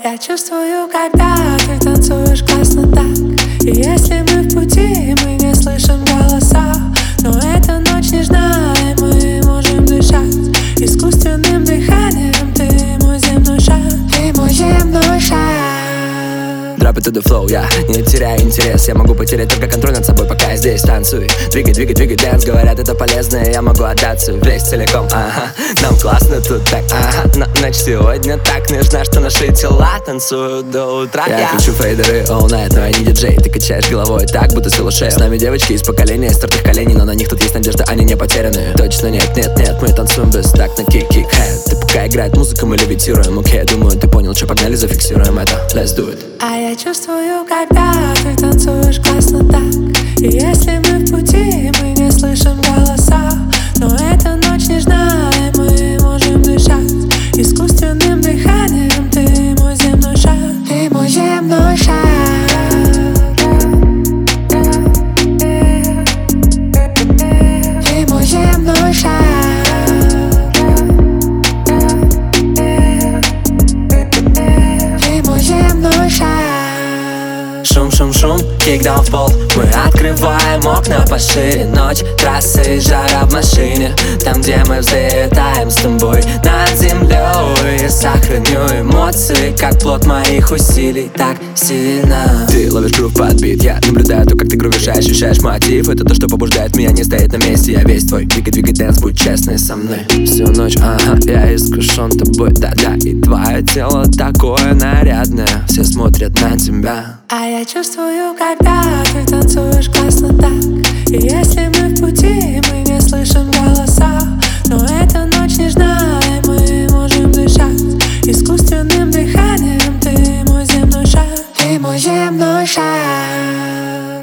Я чувствую, когда ты танцуешь классно так. И если мы в пути, мы не слышим голоса. Но эта ночь нежна, и мы можем дышать искусственным дыханием. Ты мой земной шаг, ты мой земной шаг. Drop it to the flow, я не теряю интерес. Я могу потерять только контроль над собой, пока я здесь танцую. Двигай, двигай, двигай, дэнс. Говорят, это полезно, и я могу отдаться, влезть целиком, ага. Нам классно тут так, ага. Но ночь сегодня так нежна, что наши тела танцуют до утра. Я кручу фейдеры all night, но я не диджей. Ты качаешь головой так, будто свело шею. С нами девочки из поколения стертых коленей, но на них тут есть надежда, они не потеряны. Точно нет, нет, нет, мы танцуем без такта, кик-кик-хэт. Ты пока играет музыка, мы левитируем. Окей, думаю, ты понял, что погнали, зафиксируем это. Let's do it. А я чувствую, когда ты танцуешь классно так. И если мы в пути, мы не слышим голоса. Но эта ночь нежна, и мы можем дышать искусственным дыханием. Ты мой земной шаг, ты мой земной шаг. Ты мой земной шаг. Ты мой земной шаг. Шум-шум-шум, кикдаун в пол. Мы открываем окна пошире. Ночь, трассы, жара в машине. Там, где мы взлетаем с тобой над землей. Я сохраню эмоции, как плод моих усилий. Так сильно ты ловишь грув под бит. Я наблюдаю то, как ты грувишь, ощущаешь мотив. Это то, что побуждает меня не стоять на месте. Я весь твой двигай дэнс, будь честный со мной. Всю ночь, ага, я искушен тобой, да-да. И твое тело такое нарядное. Все смотрят на тебя. А я чувствую, когда ты танцуешь классно так. И если мы в пути, мы не слышим голоса. Но эта ночь нежна, и мы можем дышать искусственным дыханием. Ты мой земной шаг, ты мой земной шаг.